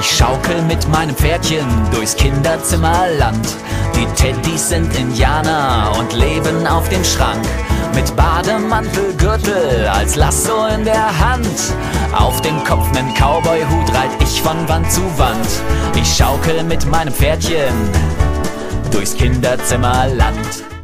Ich schaukel mit meinem Pferdchen durchs Kinderzimmerland. Die Teddys sind Indianer und leben auf dem Schrank. Mit Bademantelgürtel als Lasso in der Hand. Auf dem Kopf nen Cowboy-Hut reit ich von Wand zu Wand. Ich schaukel mit meinem Pferdchen durchs Kinderzimmerland.